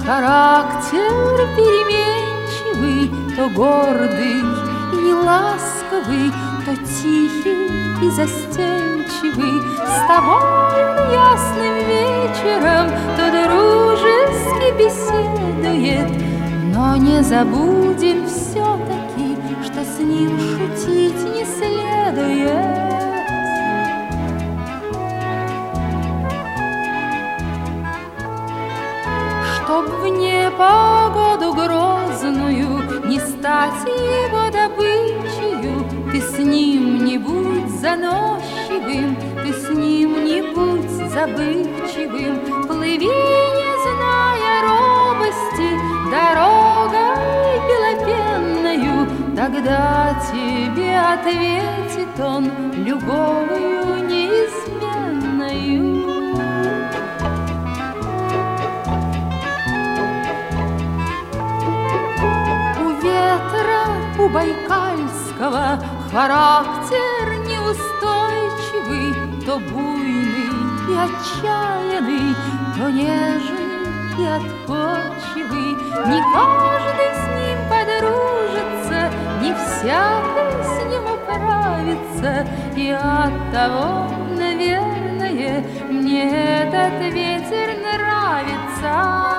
Характер переменчивый, то гордый и ласковый, то тихий и застенчивый. С тобой ясным вечером то дружески беседует, но не забудем все-таки, что с ним шутить не следует. Чтоб в непогоду грозную не стать его добычею, ты с ним не будь заносчивым, ты с ним не будь забывчивым. Плыви, не зная робости, дорогой белопенною, тогда тебе ответит он любовью неизменною. У Байкальского характер неустойчивый, то буйный и отчаянный, то нежный и отходчивый. Не каждый с ним подружится, не всякий с ним управится, и оттого, наверное, мне этот ветер нравится.